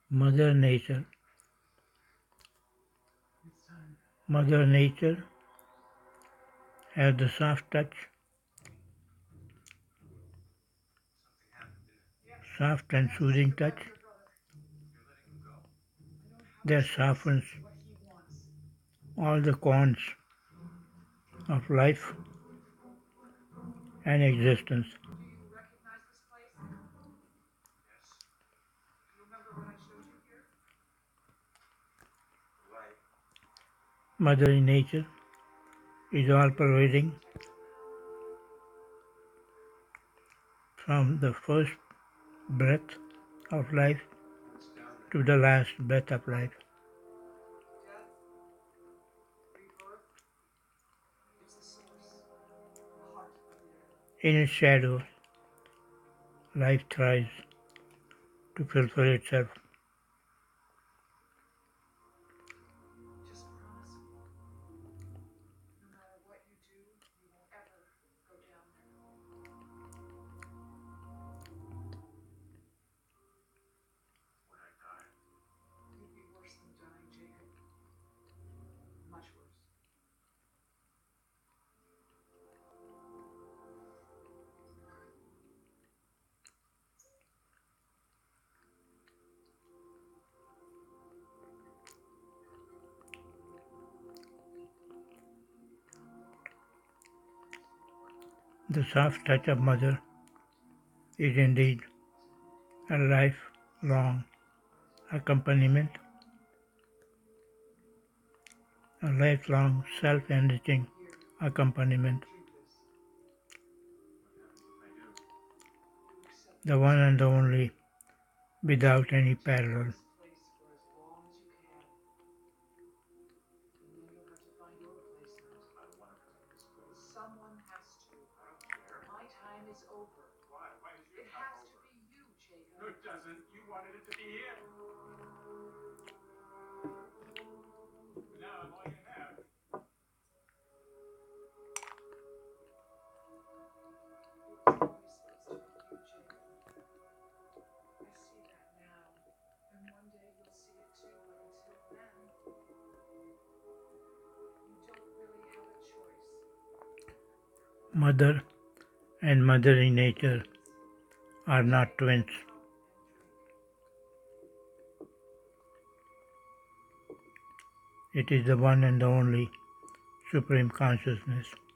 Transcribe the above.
Mother Nature. Mother Nature has the soft and soothing touch that softens all the corners of life and existence. Mother Nature is all pervading from the first breath of life to the last breath of life. In its shadow, life tries to fulfill itself. The soft touch of mother is indeed a lifelong accompaniment, a lifelong self-enriching accompaniment, the one and the only, without any parallel. Mother and Mother Nature are not twins. It is the one and the only Supreme Consciousness.